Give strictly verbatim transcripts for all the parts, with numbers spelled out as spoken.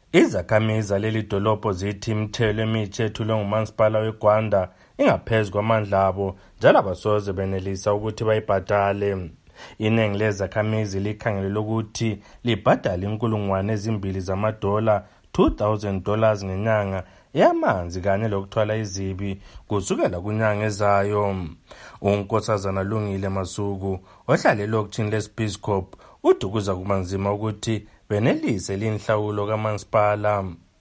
Izakhamizi zaleli dolobho zithi imithelo emithi ethulwe ngumasipala weGwanda ingaphezu kwamandla abo njalo abasoze benelisa ukuthi bayibhadale. Iningi lezakhamizi likhangelele ukuthi libhadale inkulungwane ezimbili zamadola two thousand dollars ngenyanga yamanzi kanye lokuthwala izibi kusukela kunyanga ezayo. Unkosazana Lungile Masuku ohlala elokishini leSpeyscop uthi kuza kuba nzima ukuthi benelise linhlawulo kamasipala.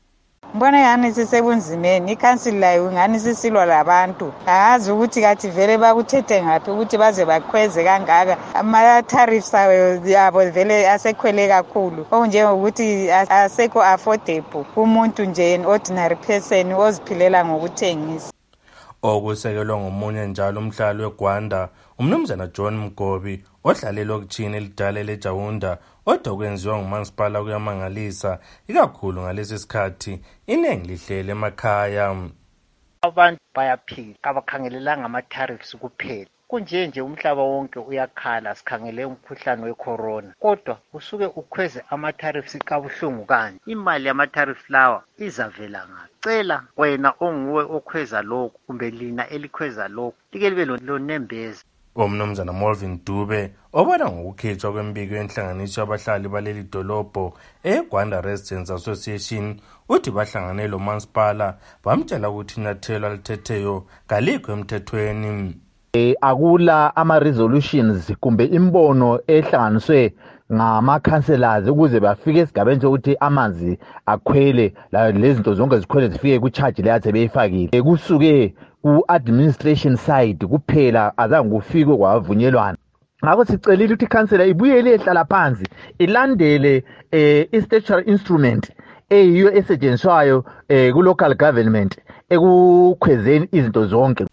Mbona yani sisebunzimeni ikhansili layo ngani sisilwa labantu akazi ukuthi kathi vele bakuthethe ngaphi ukuthi baze bakhweze kangaka ama tariffs yabo vele asekhwele kakhulu okunjengokuthi asekho affordable kumuntu nje ordinary person oziphilela ngokuthengisa. Okusekelwe ngomunye njalo umhlali weGwanda umnumzana John Mgobi ohlala elokishini elidala leJaunda odwa kwenziwa ngumasipala kuyamangalisa ikakhulu ngalesi sikhathi iningi lihlele emakhaya. Abantu bayaphila abakhangelelanga ama-tariffs kuphela kunje nje umhlaba wonke uyakhala sikhangele umkhuhlane wecorona kodwa usuke ukhweze ama-tariffs kabuhlungu kanje imali yama-tariff lawa izavela ngaphi? Cela wena onguwe okhweza lokhu kumbe lina elikhweza lokhu like libe lonembeza. Umnumzana Molvin Dube obona ngokukhethwa kwembiko yenhlanganiso yabahlali baleli dolobho eGwanda Residents Association uthi bahlangane lo masipala bamtshela ukuthi inyathelo alithetheyo kalikho emthethweni. E, akula ama-resolutions kumbe imbono ehlanganiswe ngama-councillors ukuze bafike esigabeni sokuthi amanzi akhwele lezinto zonke zikhwele zifike ku-charge leyathi beyifakile. Kusuke ku-administration side kuphela azange kufike kwavunyelwana. Ngakho sicelile ukuthi ikhansela ibuyele ehlala phansi ilandele eh, i-statutory instrument eyiyo esetshenziswayo eh, ku-local government ekukhwezeni izinto zonke.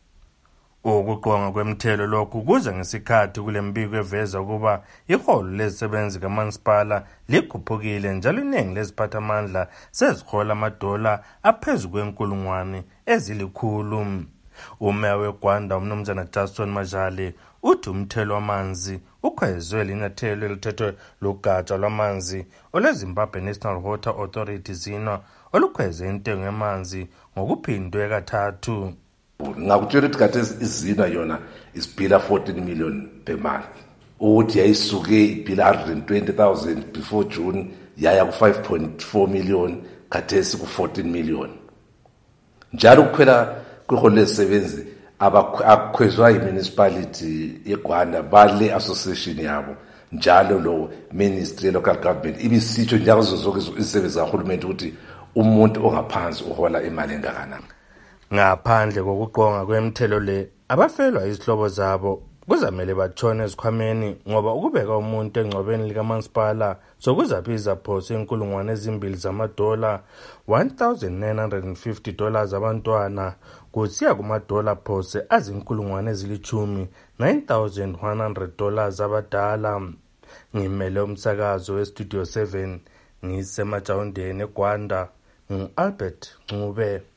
Ukuqonga kwemithelo lokhu kuza ngesikhathi kule mbiko eveza ukuba iholo lezisebenzi kamasipala likhuphukile njalo iningi leziphathamandla sezihola amadola aphezu kwenkulungwane ezilikhulu. Umeya weGwanda umnumzana Justin Majale uthi umthelo wamanzi ukhwezwe linyathelo elithethwe lugatsha lwamanzi olweZimbabwe National Water Authority zina olukhweze intengo yamanzi ngokuphindwe kathathu. Ngakutshela ukuthi khathesi izina yona isibhila fourteen million per month ukuthi yayisuke ibhila one hundred twenty thousand before June yaya ku five point four million khathesi ku fourteen million. Njalo ukukhwela kwiholo lezisebenzi abakhwezwa yi-municipality yeGwanda bale association yabo njalo lo ministry local government ibisitsho njalo zonke izisebenzi zahulumeni ukuthi umuntu ongaphansi uhola imali engakanani. Ngaphandle kokuqonga kwemithelo le abafelwa izihlobo zabo kuzamele batshone ezikhwameni ngoba ukubeka umuntu engcwabeni likamasipala sokuzabiza phose inkulungwane ezimbili zamadola one thousand nine hundred fifty dollars abantwana kusiya kumadola phose azinkulungwane ezilichumi nine thousand one hundred dollars abadala. Ngimele umsakazo weStudio seven ngisemaJaundeni eGwanda ngu-Albert Ncube.